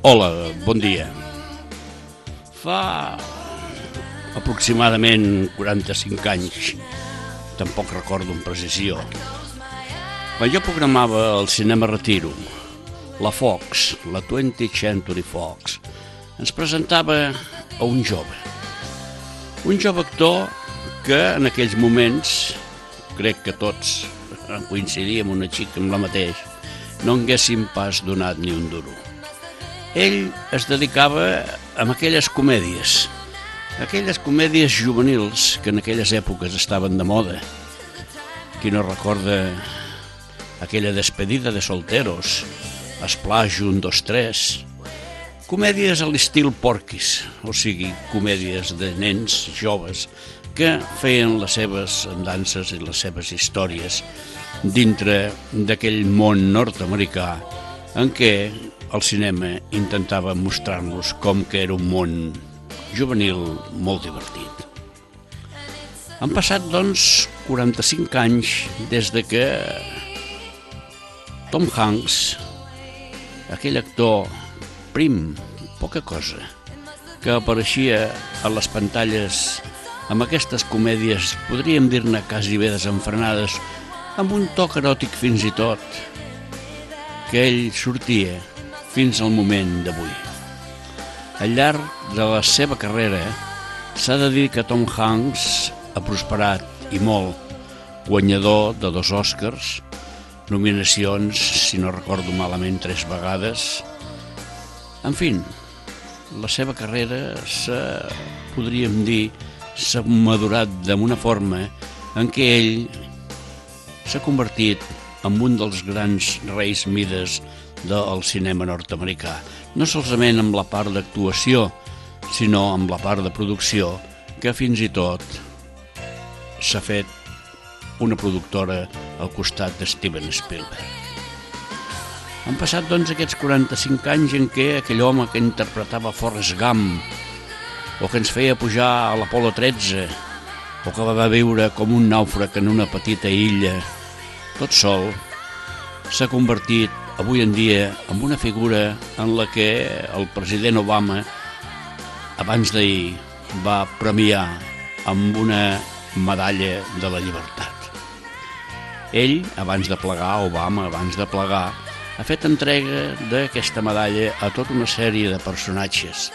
Hola, bon dia. Fa aproximadament 45 anys, tampoc recordo amb precisió, quan jo programava el Cinema Retiro, la Fox, la 20th Century Fox, ens presentava a un jove actor que en aquells moments, crec que tots coincidíem una xica amb la mateix, no haguéssim pas donat ni un duro. Ell es dedicava a aquelles comèdies juvenils que en aquelles èpoques estaven de moda. Qui no recorda aquella despedida de solteros, Splash 1, 2, 3, comèdies a l'estil Porky's, o sigui, comèdies de nens joves que feien les seves andances i les seves històries dintre d'aquell món nord-americà en què el cinema intentava mostrar-nos com que era un món juvenil molt divertit. Han passat, doncs, 45 anys des de que Tom Hanks, aquell actor prim, poca cosa, que apareixia a les pantalles amb aquestes comèdies, podríem dir-ne quasi bé desenfrenades, amb un toc eròtic fins i tot, que ell sortia fins al moment d'avui. Al llarg de la seva carrera s'ha de dir que Tom Hanks ha prosperat i molt, guanyador de 2 Oscars, nominacions, si no recordo malament, 3 vegades. En fi, la seva carrera podríem dir, s'ha madurat d'una forma en què ell s'ha convertit en un dels grans reis Mides del cinema nord-americà. No solament amb la part d'actuació, sinó amb la part de producció, que fins i tot s'ha fet una productora al costat de Steven Spielberg. Han passat, doncs, aquests 45 anys en què aquell home que interpretava Forrest Gump, o que ens feia pujar a l'Apolo 13, o que va viure com un nàufrag en una petita illa, tot sol, s'ha convertit avui en dia en una figura en la que el president Obama abans d'ahir va premiar amb una medalla de la llibertat. Ell, abans de plegar, ha fet entrega d'aquesta medalla a tota una sèrie de personatges.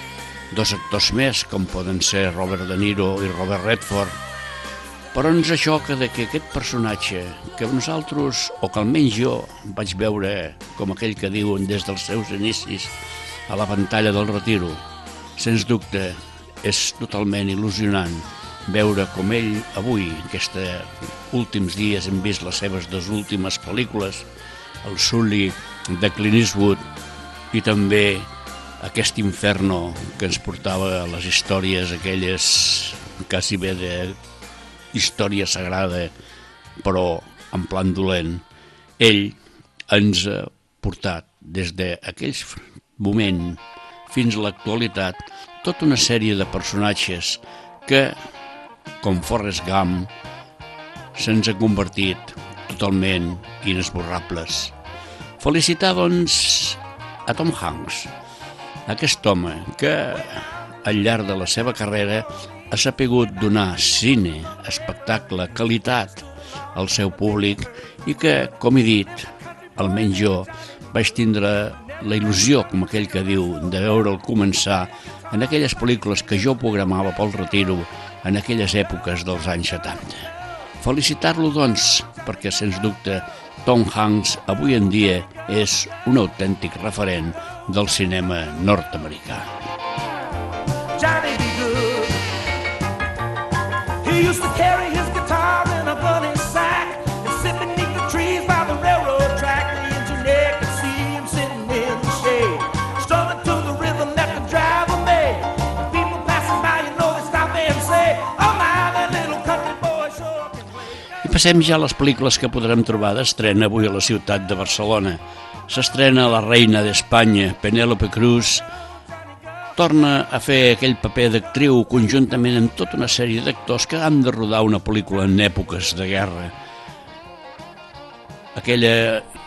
2 actors més, com poden ser Robert De Niro i Robert Redford, però ens xoca que aquest personatge, que nosaltres, o que almenys jo, vaig veure com aquell que diuen des dels seus inicis a la pantalla del Retiro, sens dubte és totalment il·lusionant veure com ell avui, aquests últims dies, hem vist les seves 2 últimes pel·lícules, el Sully de Clint Eastwood i també aquest Inferno que ens portava a les històries aquelles quasi bé de història sagrada, però en plan dolent. Ell ens ha portat des d'aquell moment fins a l'actualitat tota una sèrie de personatges que, com Forrest Gump, se'ns ha convertit totalment inesborrables. Felicitar, doncs, a Tom Hanks, aquest home que al llarg de la seva carrera ha sapigut donar cine, espectacle, qualitat al seu públic i que, com he dit, almenys jo vaig tindre la il·lusió, com aquell que diu, de veure'l començar en aquelles pel·lícules que jo programava pel Retiro en aquelles èpoques dels anys 70. Felicitar-lo, doncs, perquè, sens dubte, Tom Hanks avui en dia és un autèntic referent del cinema nord-americà. He used to carry his guitar in a gunny sack and sit beneath the trees by the railroad track. The engineer could see him sitting in the shade, strumming to the rhythm that the driver made. People passing by, you know, they stop and say, oh my, that little country boy sure can wait. I passem ja a les pel·lícules que podrem trobar d'estrena avui a la ciutat de Barcelona. S'estrena La reina d'Espanya, Penélope Cruz, torna a fer aquell paper d'actriu conjuntament amb tota una sèrie d'actors que han de rodar una pel·lícula en èpoques de guerra. Aquella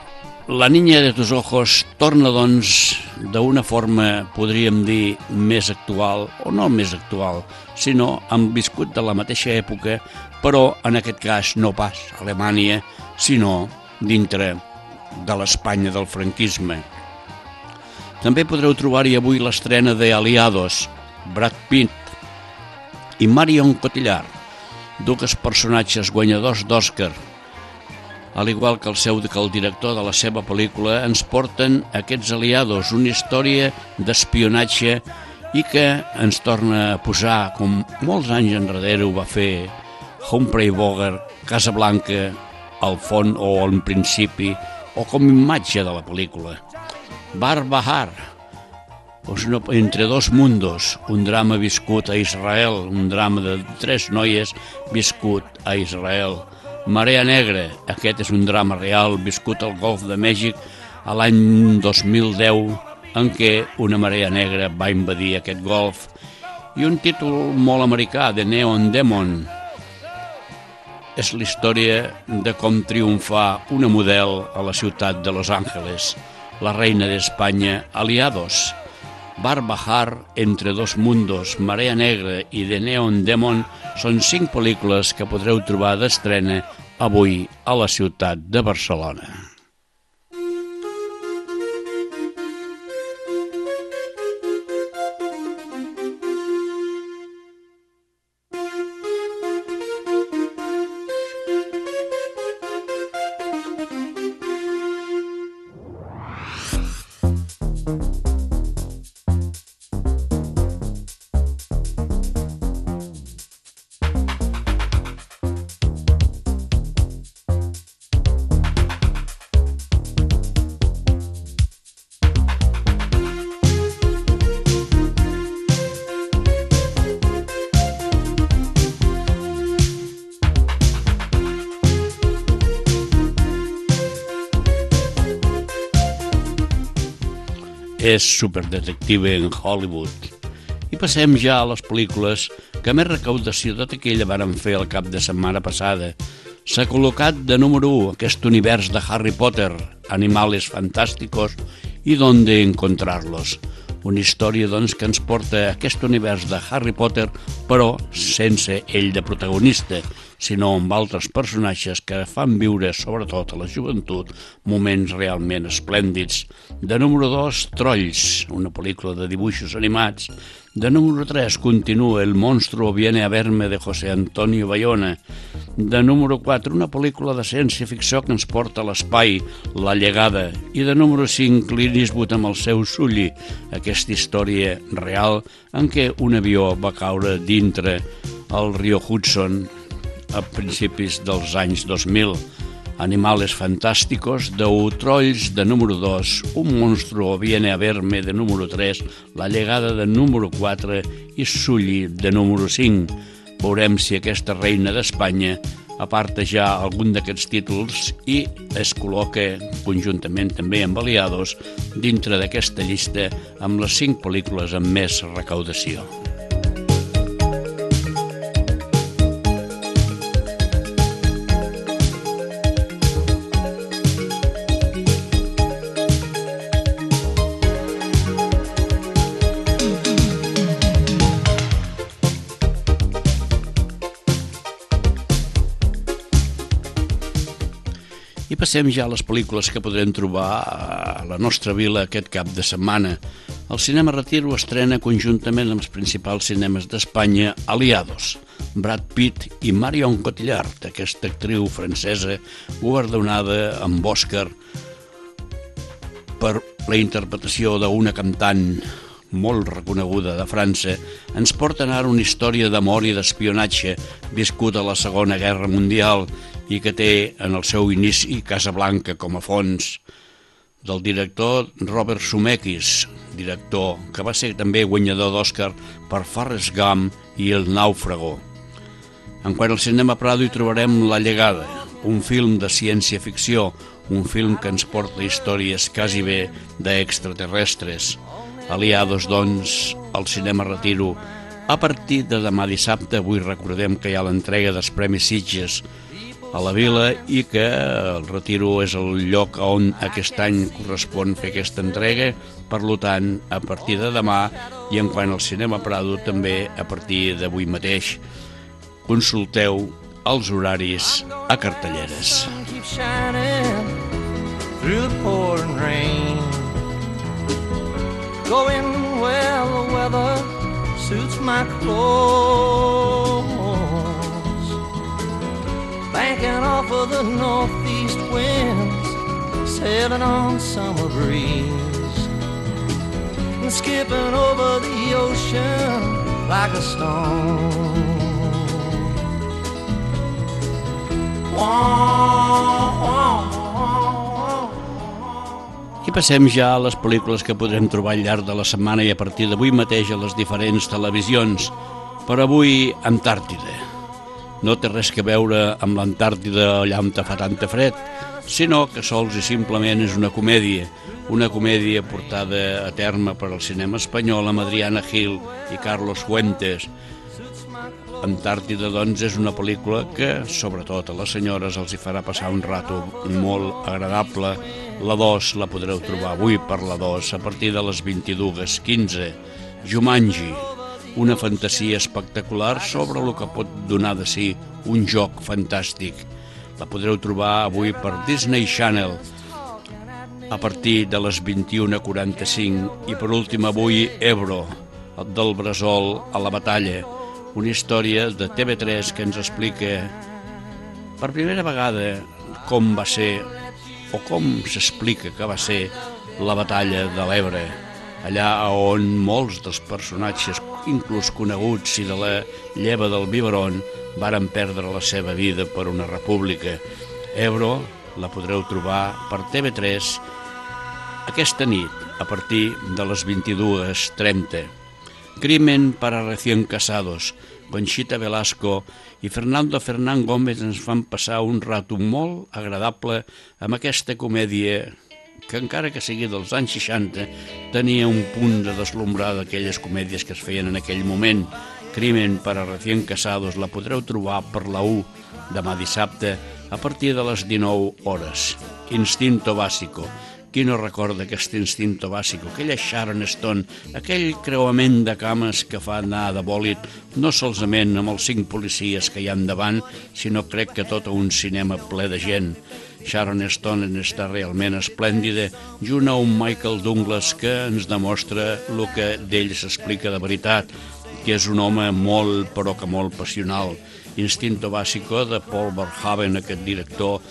La niña de tus ojos torna, doncs, d'una forma, podríem dir, més actual, o no més actual, sinó han viscut de la mateixa època, però en aquest cas no pas a Alemanya, sinó dintre de l'Espanya del franquisme. També podreu trobar-hi avui l'estrena de Aliados, Brad Pitt i Marion Cotillard, dues personatges guanyadors d'Oscar. Al igual que el director de la seva pel·lícula, ens porten aquests aliados, una història d'espionatge i que ens torna a posar, com molts anys enrere ho va fer Humphrey Bogart, Casablanca, al fons o al principi, o com imatge de la pel·lícula. Bar Bahar, Entre dos mundos, un drama viscut a Israel, un drama de 3 noies viscut a Israel. Marea Negra, aquest és un drama real viscut al Golf de Mèxic a l'any 2010, en què una marea negra va invadir aquest golf. I un títol molt americà, The Neon Demon. És la història de com triomfar una model a la ciutat de Los Angeles, la reina d'Espanya, Aliados. Bar Bahar, Entre dos mundos, Marea Negra i The Neon Demon són 5 pel·lícules que podreu trobar d'estrena avui a la ciutat de Barcelona. És superdetective en Hollywood. I passem ja a les pel·lícules que més recaudació de taquilla varen fer el cap de setmana passada. S'ha col·locat de número 1 aquest univers de Harry Potter, Animales Fantásticos i Donde Encontrarlos. Una història, doncs, que ens porta a aquest univers de Harry Potter, però sense ell de protagonista, sinó amb altres personatges que fan viure, sobretot a la joventut, moments realment esplèndids. De número 2, Trolls, una pel·lícula de dibuixos animats. De número 3, continua El monstruo viene a verme, de José Antonio Bayona. De número 4, una pel·lícula de ciència-ficció que ens porta a l'espai, La llegada. I de número 5, Clint Eastwood amb el seu Sully, aquesta història real en què un avió va caure dintre el riu Hudson a principis dels anys 2000. Animales Fantásticos, de Trolls, de número 2, Un monstruo viene a verme, de número 3, La llegada, de número 4 i Sully, de número 5. Veurem si aquesta reina d'Espanya aparta ja algun d'aquests títols i es col·loca conjuntament també amb Aliados dintre d'aquesta llista amb les 5 pel·lícules amb més recaudació. I passem ja a les pel·lícules que podrem trobar a la nostra vila aquest cap de setmana. El Cinema Retiro estrena conjuntament amb els principals cinemes d'Espanya Aliados, Brad Pitt i Marion Cotillard, aquesta actriu francesa guardonada amb Òscar per la interpretació d'una cantant molt reconeguda de França, ens porten ara una història d'amor i d'espionatge viscuda a la Segona Guerra Mundial i que té en el seu inici Casablanca com a fons, del director Robert Zemeckis, director que va ser també guanyador d'Oscar per Forrest Gump i El Náufrago. En quant al cinema Prado hi trobarem La llegada, un film de ciència-ficció, un film que ens porta històries quasi bé d'extraterrestres. Aliados, doncs, al Cinema Retiro, a partir de demà dissabte. Avui recordem que hi ha l'entrega dels Premis Sitges a la vila i que el Retiro és el lloc on aquest any correspon fer aquesta entrega. Per tant, a partir de demà i en quant al Cinema Prado també a partir d'avui mateix. Consulteu els horaris a cartelleres. Through the pouring rain, going well, the weather suits my clothes, banking off of the northeast winds, sailing on summer breeze, and skipping over the ocean like a stone. I passem ja a les pel·lícules que podrem trobar al llarg de la setmana i a partir d'avui mateix a les diferents televisions. Per avui, Antàrtida. No té res que veure amb l'Antàrtida allà on fa tanta fred, sinó que sols i simplement és una comèdia portada a terme per al cinema espanyol amb Adriana Gil i Carlos Fuentes. Antàrtida, doncs, és una pel·lícula que, sobretot a les senyores, els hi farà passar un rato molt agradable. La 2 la podreu trobar avui per la 2 a partir de les 22:15. Jumanji, una fantasia espectacular sobre el que pot donar de si un joc fantàstic. La podreu trobar avui per Disney Channel a partir de les 21:45. I per últim avui Ebro, del bressol a la batalla, una història de TV3 que ens explica per primera vegada com va ser o com s'explica que va ser la batalla de l'Ebre, allà on molts dels personatges, inclús coneguts i de la lleva del biberon, varen perdre la seva vida per una república. Ebro la podreu trobar per TV3 aquesta nit a partir de les 22:30. Crimen para recién casados. Conxita Velasco i Fernando Fernán Gómez ens fan passar un rato molt agradable amb aquesta comèdia que, encara que sigui dels anys 60, tenia un punt de deslumbrar d'aquelles comèdies que es feien en aquell moment. Crimen para recién casados la podreu trobar per la 1 demà dissabte a partir de les 19 hores. Instinto básico. Qui no recorda aquest Instinto básico, aquella Sharon Stone, aquell creuament de cames que fa anar de bòlit, no solament amb els 5 policies que hi ha davant, sinó crec que tot un cinema ple de gent. Sharon Stone està realment esplèndida, junt a un Michael Douglas que ens demostra el que d'ell s'explica de veritat, que és un home molt, però que molt passional. Instinto básico de Paul Verhoeven, aquest director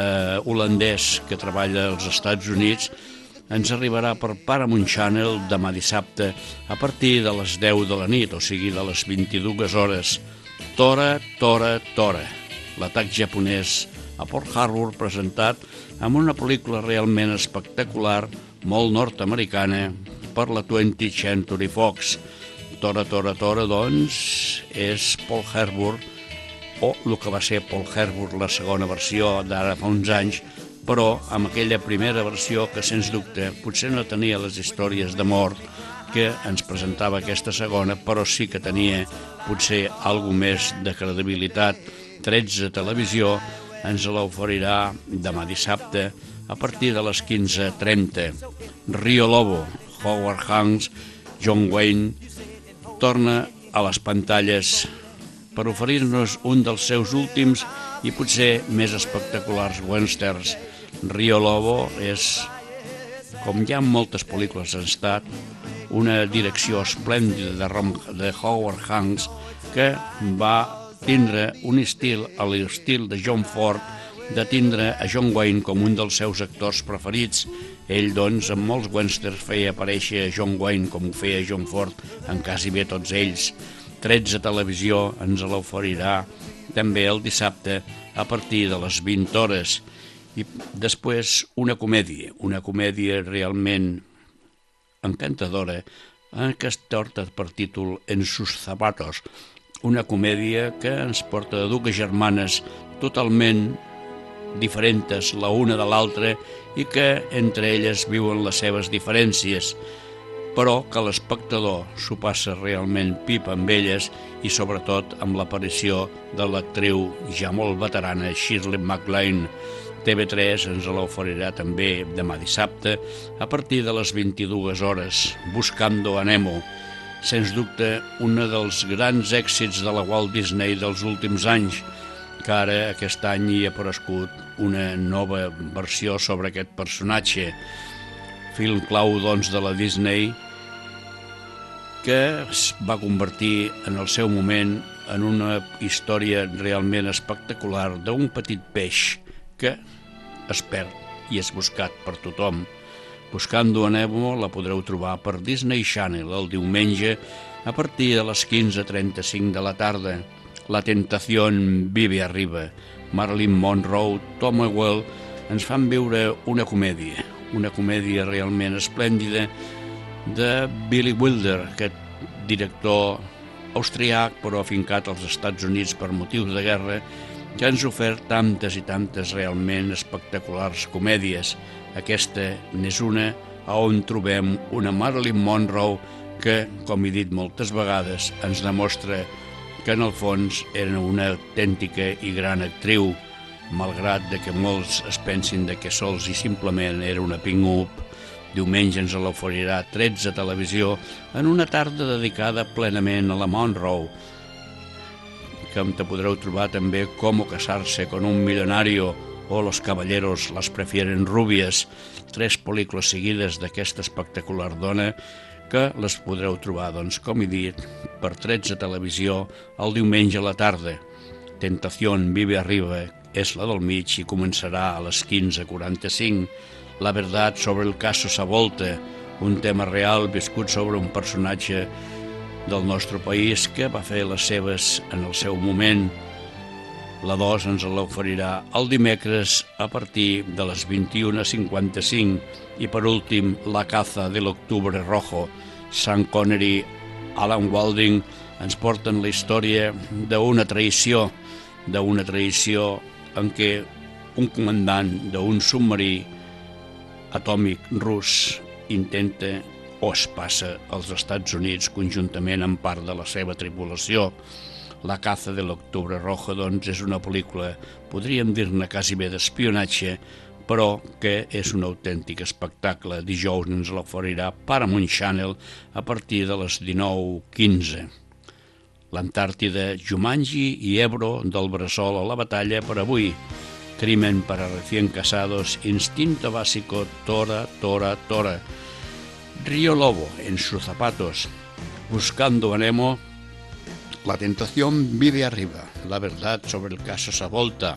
holandès que treballa als Estats Units, ens arribarà per Paramount Channel demà dissabte a partir de les 10 de la nit, o sigui de les 22 hores. Tora, Tora, Tora, l'atac japonès a Pearl Harbor, presentat amb una pel·lícula realment espectacular, molt nord-americana, per la 20th Century Fox. Tora, Tora, Tora, doncs, és Pearl Harbor, o el que va ser Pearl Harbor, la segona versió d'ara fa uns anys, però amb aquella primera versió que, sens dubte, potser no tenia les històries de mort que ens presentava aquesta segona, però sí que tenia potser alguna més de credibilitat. 13 Televisió ens l'oferirà demà dissabte a partir de les 15:30. Rio Lobo, Howard Hawks, John Wayne, torna a les pantalles per oferir-nos un dels seus últims i potser més espectaculars westerns. Rio Lobo és, com ja en moltes pel·lícules han estat, una direcció esplèndida de Howard Hawks que va tindre un estil a l'estil de John Ford, de tindre a John Wayne com un dels seus actors preferits. Ell, doncs, en molts westerns feia aparèixer a John Wayne com ho feia John Ford en quasi bé tots ells. 13 Televisió ens l'oferirà també el dissabte a partir de les 20 hores. I després una comèdia realment encantadora, que es porta per títol En sus zapatos, una comèdia que ens porta de dues germanes totalment diferents la una de l'altra i que entre elles viuen les seves diferències. però que l'espectador s'ho passa realment pipa amb elles i sobretot amb l'aparició de l'actriu ja molt veterana Shirley MacLaine. TV3 ens l'oferirà també demà dissabte a partir de les 22 hores, Buscando a Nemo. Sens dubte, un dels grans èxits de la Walt Disney dels últims anys, que ara aquest any hi ha aparegut una nova versió sobre aquest personatge. Film clau, doncs, de la Disney, que es va convertir en el seu moment en una història realment espectacular d'un petit peix que es perd i és buscat per tothom. Buscando a Nemo la podreu trobar per Disney Channel el diumenge a partir de les 15:35 de la tarda. La Tentación vive arriba. Marilyn Monroe, Tom Ewell ens fan viure una comèdia realment esplèndida de Billy Wilder, aquest director austriac però afincat als Estats Units per motius de guerra, que ens ha ofert tantes i tantes realment espectaculars comèdies. Aquesta n'és una on trobem una Marilyn Monroe que, com he dit moltes vegades, ens demostra que en el fons era una autèntica i gran actriu, malgrat que molts es pensin que sols i simplement era una ping-up. Diumenge ens l'oferirà 13 Televisió en una tarda dedicada plenament a la Monroe, que te podreu trobar també Com casarse con un millonario o Los caballeros las prefieren rubias, 3 pel·lícules seguides d'aquesta espectacular dona que les podreu trobar, doncs, com he dit, per 13 Televisió el diumenge a la tarda. Tentación vive arriba és la del mig i començarà a les 15:45. La verdad sobre el caso Savolta, un tema real viscut sobre un personatge del nostre país que va fer les seves en el seu moment. La 2 ens l'oferirà el dimecres a partir de les 21:55 i per últim La caza de l'octubre rojo. Sean Connery, Alan Walding ens porten la història d'una traïció en què un comandant d'un submarí atòmic rus intenta o es passa als Estats Units conjuntament amb part de la seva tripulació. La caza de l'octubre rojo, doncs, és una pel·lícula, podríem dir-ne quasi bé d'espionatge, però que és un autèntic espectacle. Dijous ens l'oferirà Paramount Channel a partir de les 19:15. L'Antàrtida, Jumanji i Ebro del bressol a la batalla per avui. Crimen para recién casados, Instinto básico, Tora, Tora, Tora. Río Lobo, en sus zapatos. Buscando a Nemo, La tentación vive arriba, La verdad sobre el caso Savolta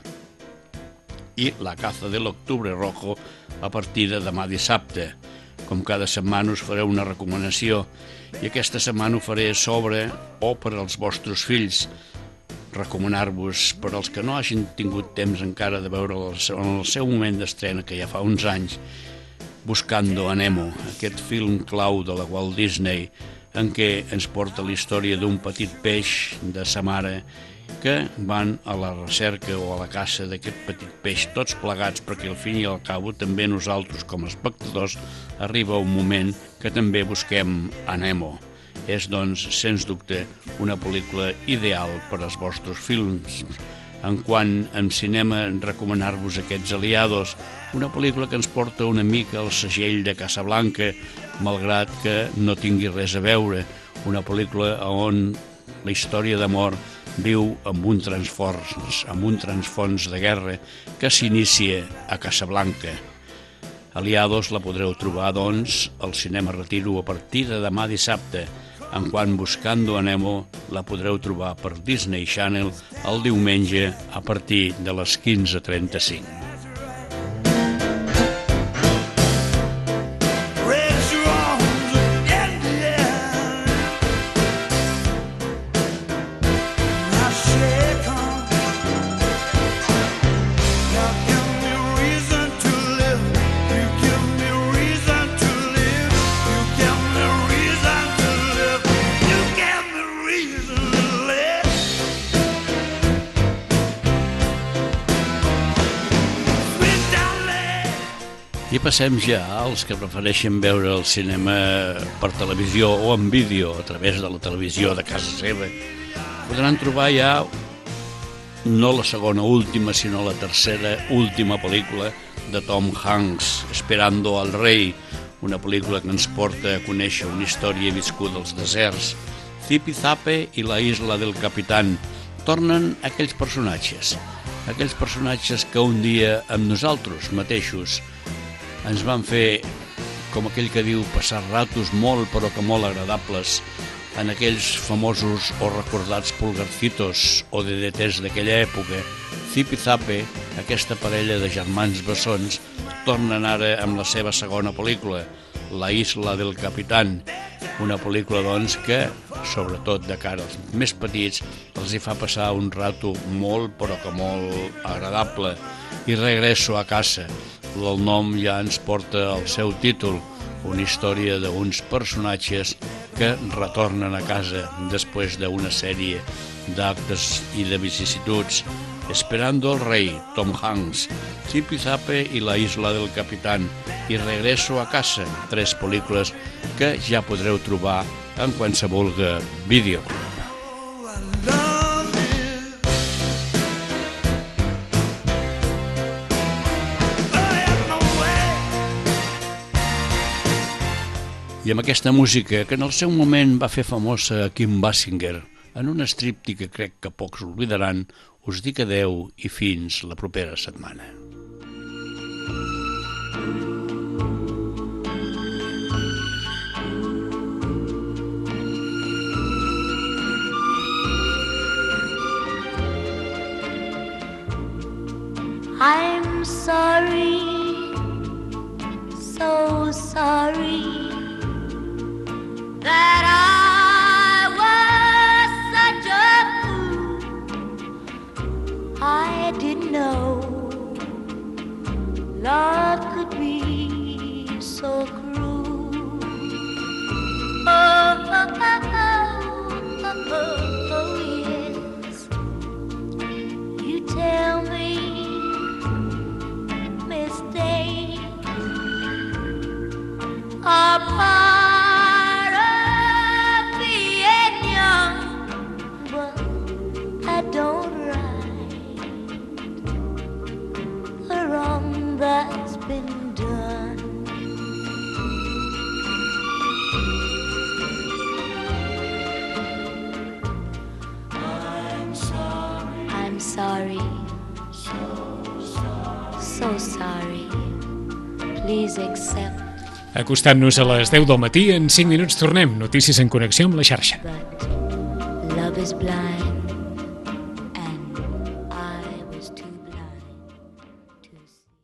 i La caza de l'octubre rojo a partir de demà dissabte. Com cada setmana us faré una recomanació i aquesta setmana ho faré sobre o per als vostres fills. Recomanar-vos, per als que no hagin tingut temps encara de veure en el seu moment d'estrena, que ja fa uns anys, Buscando a Nemo, aquest film clau de la Walt Disney, en què ens porta la història d'un petit peix de sa mare que van a la recerca o a la caça d'aquest petit peix, tots plegats, perquè al fin i al cabo també nosaltres com a espectadors arriba un moment que també busquem a Nemo. És, doncs, sens dubte, una pel·lícula ideal per als vostres films. En quant en cinema, recomanar-vos Aquests aliados, una pel·lícula que ens porta una mica al segell de Casablanca, malgrat que no tingui res a veure, una pel·lícula on la història d'amor viu amb un transfons de guerra que s'inicia a Casablanca. Aliados la podreu trobar, doncs, al Cinema Retiro a partir de demà dissabte. En quant Buscando a Nemo la podreu trobar per Disney Channel el diumenge a partir de les 15:35. passem ja als que prefereixen veure el cinema per televisió o en vídeo a través de la televisió de casa seva. Podran trobar ja no la segona última, sinó la tercera última pel·lícula de Tom Hanks, Esperando al Rey, una pel·lícula que ens porta a conèixer una història viscuda als deserts. Zipi-Zape i la Isla del Capitán tornen aquells personatges que un dia amb nosaltres mateixos ens van fer, com aquell que diu, passar ratos molt però que molt agradables en aquells famosos o recordats pulgarcitos o DDTs d'aquella època. Zipi-Zape, aquesta parella de germans bessons, tornen ara amb la seva segona pel·lícula, La Isla del Capitán, una pel·lícula doncs que, sobretot de cara als més petits, els hi fa passar un rato molt però que molt agradable. I Regreso a casa, el nom ja ens porta el seu títol, una història d'uns personatges que retornen a casa després d'una sèrie d'actes i de vicissituds. Esperando al Rey, Tom Hanks, Zipi-Zape i La Isla del Capitán i Regreso a casa, 3 pel·lícules que ja podreu trobar en qualsevol videoclub. I amb aquesta música, que en el seu moment va fer famosa a Kim Basinger, en un estripti que crec que pocs oblidaran, us dic adeu i fins la propera setmana. I'm sorry, so sorry that I was such a fool. I didn't know love could be so cruel. Oh, oh, oh, oh, oh, oh, yes. You tell me mistakes are part of being young, but I don't right the wrong that's been done. I'm sorry, so sorry. Please accept. Acostant-nos a les 10 del matí, en 5 minuts tornem. Notícies en connexió amb la xarxa. But love is blind.